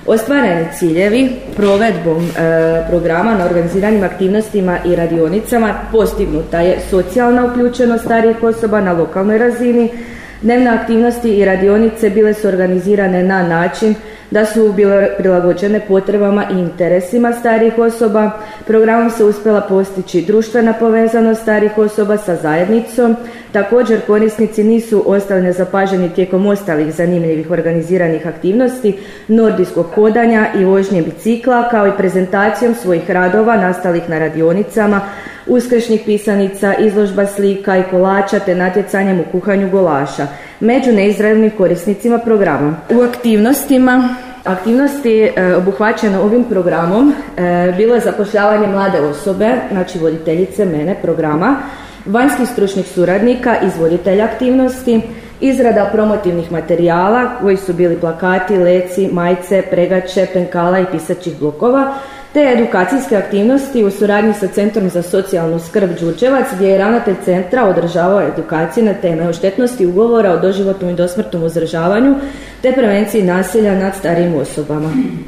Ostvareni ciljevi provedbom programa na organiziranim aktivnostima i radionicama postignuta je socijalna uključenost starijih osoba na lokalnoj razini. Dnevne aktivnosti i radionice bile su organizirane na način da su bile prilagođene potrebama i interesima starijih osoba. Programom se uspjela postići društvena povezanost starijih osoba sa zajednicom. Također korisnici nisu ostali nezapaženi tijekom ostalih zanimljivih organiziranih aktivnosti, nordijskog hodanja i vožnje bicikla, kao i prezentacijom svojih radova nastalih na radionicama, uskršnjih pisanica, izložba slika i kolača te natjecanjem u kuhanju golaša među neizravnim korisnicima programa. U aktivnosti obuhvaćene ovim programom bilo je zapošljavanje mlade osobe, znači voditeljice mene programa, vanjskih stručnih suradnika, izvoditelja aktivnosti, izrada promotivnih materijala koji su bili plakati, leci, majice, pregače, penkala i pisaćih blokova, te edukacijske aktivnosti u suradnji sa Centrom za socijalnu skrb Đurđevac, gdje je ravnatelj centra održavao edukacije na teme o štetnosti ugovora o doživotnom i dosmrtnom uzdržavanju te prevenciji nasilja nad starijim osobama.